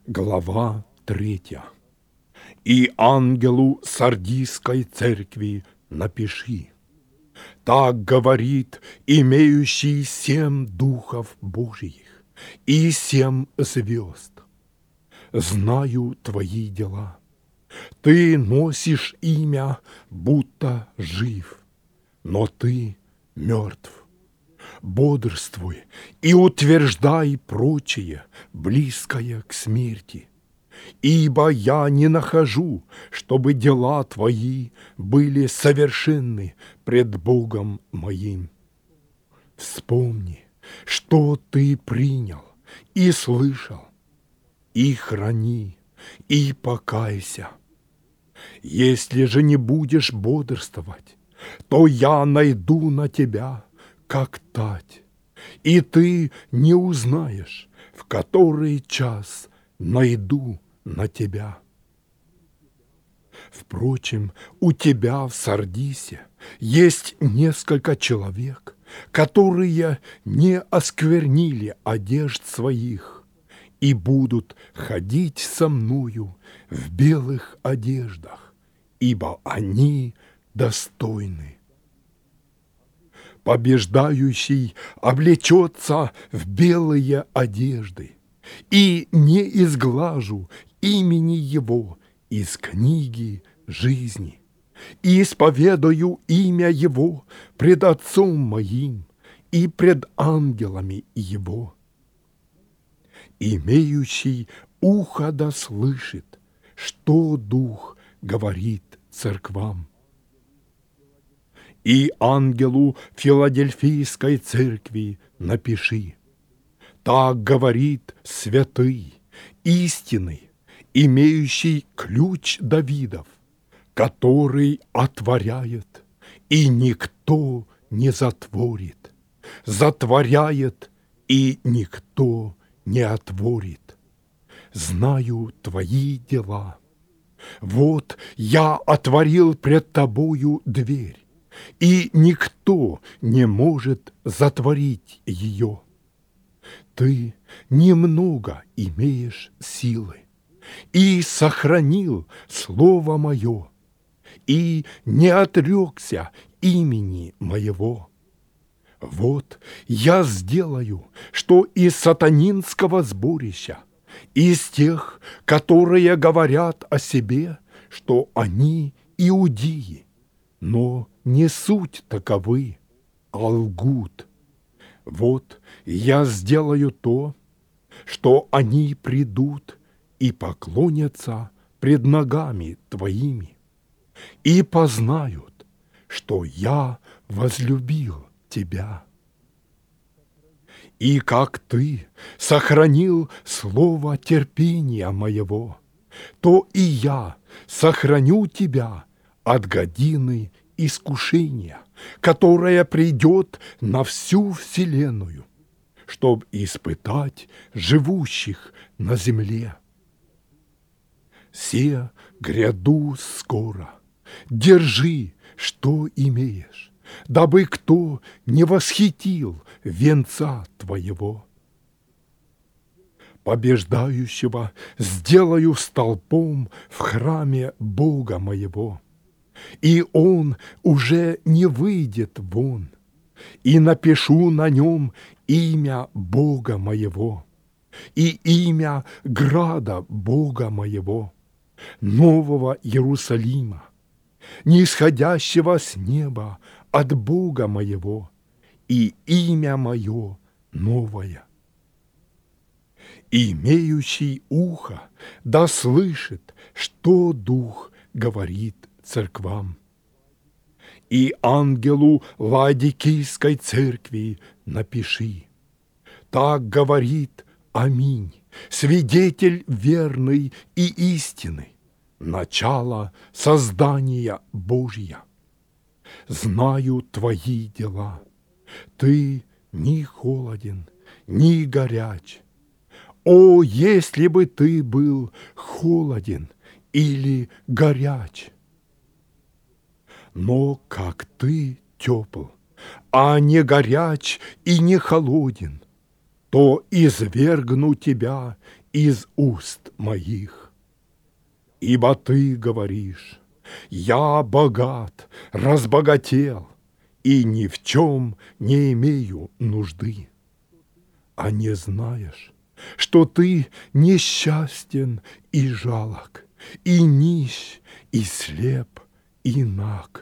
Глава 3. «И ангелу Сардийской церкви напиши: так говорит имеющий 7 духов Божиих и 7 звезд. Знаю твои дела. Ты носишь имя, будто жив, но ты мертв. Бодрствуй и утверждай прочее, близкое к смерти. Ибо я не нахожу, чтобы дела твои были совершенны пред Богом моим. Вспомни, что ты принял и слышал, и храни, и покайся. Если же не будешь бодрствовать, то я найду на тебя, как тать, и ты не узнаешь, в который час найду на тебя. Впрочем, у тебя в Сардисе есть несколько человек, которые не осквернили одежд своих и будут ходить со мною в белых одеждах, ибо они достойны. Побеждающий облечется в белые одежды, и не изглажу имени его из книги жизни, и исповедаю имя его пред Отцом моим и пред ангелами его. Имеющий ухо да слышит, что Дух говорит церквам. И ангелу Филадельфийской церкви напиши: так говорит святый, истинный, имеющий ключ Давидов, который отворяет, и никто не затворит, затворяет, и никто не отворит. Знаю твои дела. Вот я отворил пред тобою дверь, и никто не может затворить ее. Ты немного имеешь силы, и сохранил слово мое, и не отрекся имени моего. Вот я сделаю, что из сатанинского сборища, из тех, которые говорят о себе, что они иудеи, но не суть таковы, а лгут. Вот я сделаю то, что они придут и поклонятся пред ногами твоими, и познают, что я возлюбил тебя. И как ты сохранил слово терпения моего, то и я сохраню тебя от годины искушения, которое придет на всю вселенную, чтоб испытать живущих на земле. Се гряду скоро, держи, что имеешь, дабы кто не восхитил венца твоего. Побеждающего сделаю столпом в храме Бога моего, и он уже не выйдет вон, и напишу на нем имя Бога моего и имя града Бога моего, нового Иерусалима, нисходящего с неба от Бога моего, и имя мое новое. Имеющий ухо да слышит, что Дух говорит церквам. И ангелу Ладикийской церкви напиши: так говорит Аминь, свидетель верный и истинный, начало создания Божия. Знаю твои дела. Ты ни холоден, ни горяч. О, если бы ты был холоден или горяч! Но как ты тепл, а не горяч и не холоден, то извергну тебя из уст моих. Ибо ты говоришь: я богат, разбогател, и ни в чем не имею нужды. А не знаешь, что ты несчастен и жалок, и нищ, и слеп, и наг.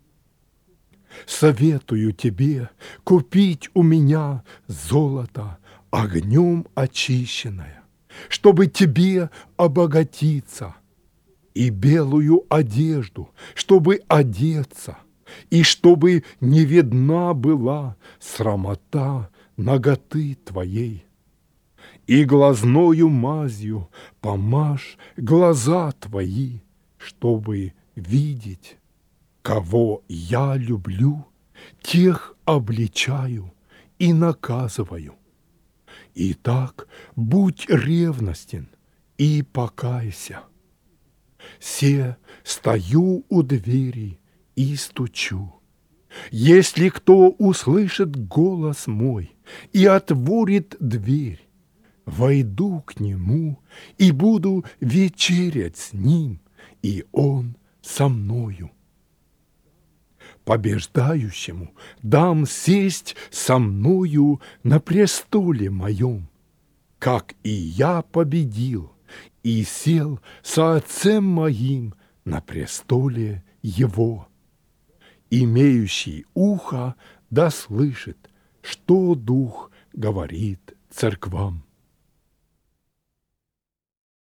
Советую тебе купить у меня золото огнем очищенное, чтобы тебе обогатиться, и белую одежду, чтобы одеться, и чтобы не видна была срамота наготы твоей. И глазною мазью помажь глаза твои, чтобы видеть. Кого я люблю, тех обличаю и наказываю. Итак, будь ревностен и покайся. Се стою у двери и стучу. Если кто услышит голос мой и отворит дверь, войду к нему и буду вечерять с ним, и он со мною. Побеждающему дам сесть со мною на престоле моем, как и я победил и сел со Отцем моим на престоле его. Имеющий ухо да слышит, что Дух говорит церквам.